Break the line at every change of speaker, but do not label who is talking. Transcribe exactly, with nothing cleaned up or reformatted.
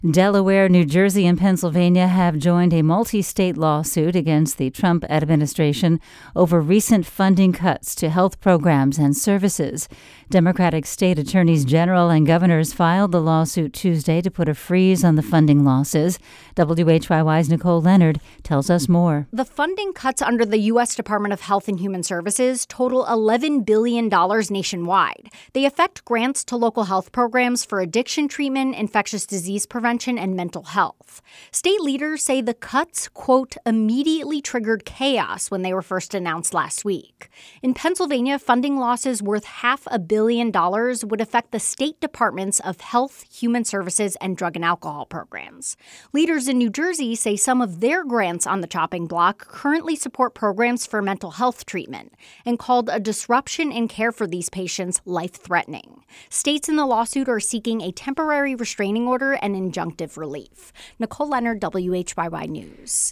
Delaware, New Jersey, and Pennsylvania have joined a multi-state lawsuit against the Trump administration over recent funding cuts to health programs and services. Democratic state attorneys general and governors filed the lawsuit Tuesday to put a freeze on the funding losses. W H Y Y's Nicole Leonard tells us more.
The funding cuts under the U S Department of Health and Human Services total eleven billion dollars nationwide. They affect grants to local health programs for addiction treatment, infectious disease prevention, and mental health. State leaders say the cuts, quote, immediately triggered chaos when they were first announced last week. In Pennsylvania, funding losses worth half a billion dollars would affect the state departments of health, human services, and drug and alcohol programs. Leaders in New Jersey say some of their grants on the chopping block currently support programs for mental health treatment and called a disruption in care for these patients life-threatening. States in the lawsuit are seeking a temporary restraining order and injunctive relief. Nicole Leonard, W H Y Y News.